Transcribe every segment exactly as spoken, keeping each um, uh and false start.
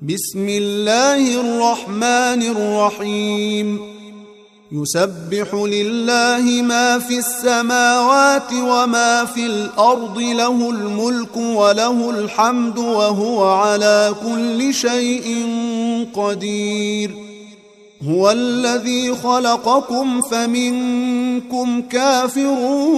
بسم الله الرحمن الرحيم يسبح لله ما في السماوات وما في الأرض له الملك وله الحمد وهو على كل شيء قدير هو الذي خلقكم فمنكم كافر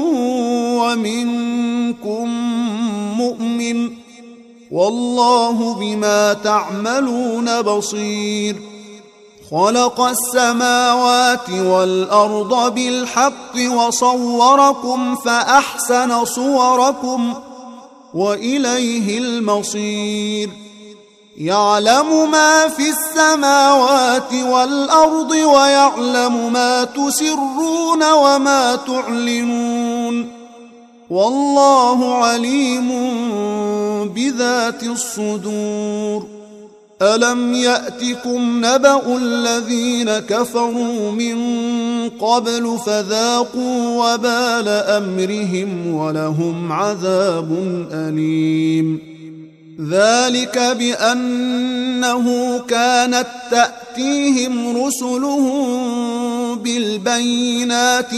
ومنكم مؤمن والله بما تعملون بصير خلق السماوات والأرض بالحق وصوركم فأحسن صوركم وإليه المصير يعلم ما في السماوات والأرض ويعلم ما تسرون وما تعلنون والله عليم بذات الصدور ألم يأتكم نبأ الذين كفروا من قبل فذاقوا وبال أمرهم ولهم عذاب أليم ذلك بأنه كانت تأتيهم رسلهم بالبينات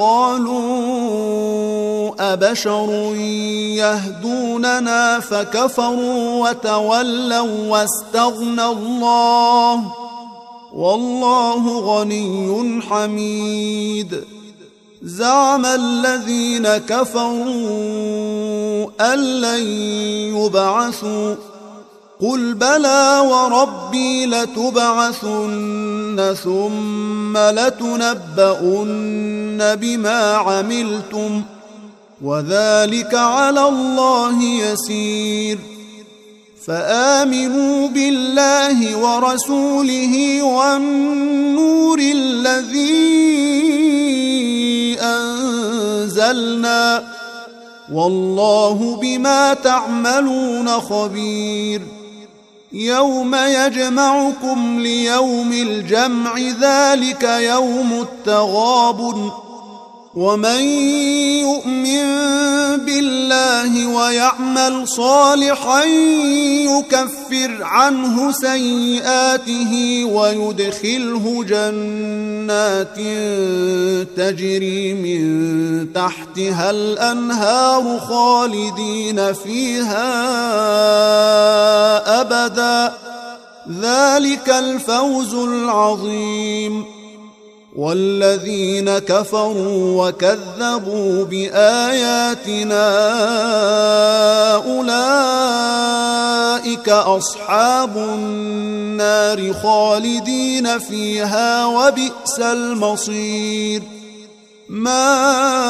فقالوا أبشر يهدوننا فكفروا وتولوا واستغنى الله والله غني حميد زعم الذين كفروا أن لن يبعثوا قل بلى وربي لتبعثن ثم لتنبؤن بما عملتم وذلك على الله يسير فآمنوا بالله ورسوله والنور الذي أنزلنا والله بما تعملون خبير يوم يجمعكم ليوم الجمع ذلك يوم التغابن ومن يؤمن بالله ويعمل صالحا يكفر عنه سيئاته ويدخله جنات تجري من تحتها الأنهار خالدين فيها أبدا ذلك الفوز العظيم والذين كفروا وكذبوا بآياتنا أولئك أصحاب النار خالدين فيها وبئس المصير ما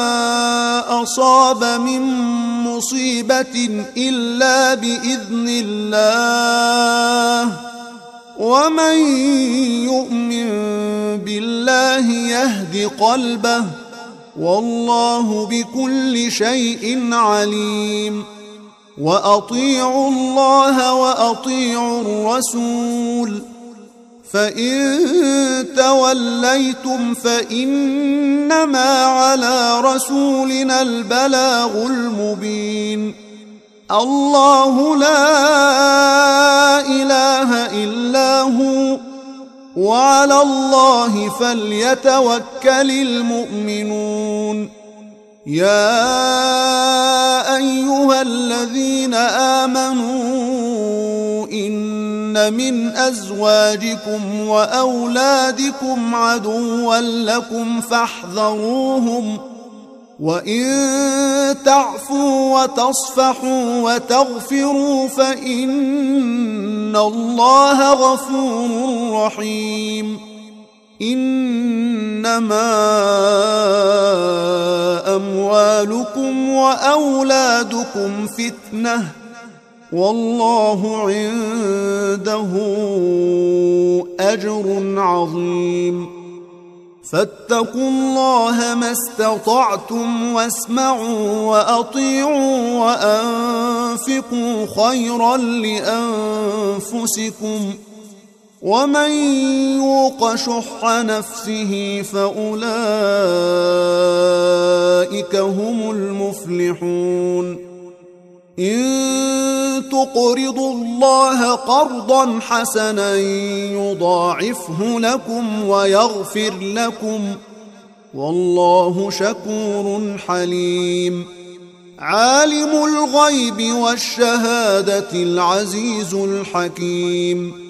أصاب من مصيبة إلا بإذن الله ومن يؤمن بالله يهد قلبه والله بكل شيء عليم وأطيعوا الله وأطيعوا الرسول فإن توليتم فإنما على رسولنا البلاغ المبين الله لا إله إلا هو وعلى الله فليتوكل المؤمنون يا أيها الذين آمنوا إن من أزواجكم وأولادكم عدوا لكم فاحذروهم وإن تعفوا وتصفحوا وتغفروا فإن الله غفور رحيم إنما أموالكم وأولادكم فتنة والله عنده أجر عظيم فاتقوا الله ما استطعتم واسمعوا وأطيعوا وأنفقوا خيرا لأنفسكم ومن يوق شح نفسه فأولئك هم المفلحون إن تقرضوا الله قرضا حسنا يضاعفه لكم ويغفر لكم والله شكور حليم. عالم الغيب والشهادة العزيز الحكيم.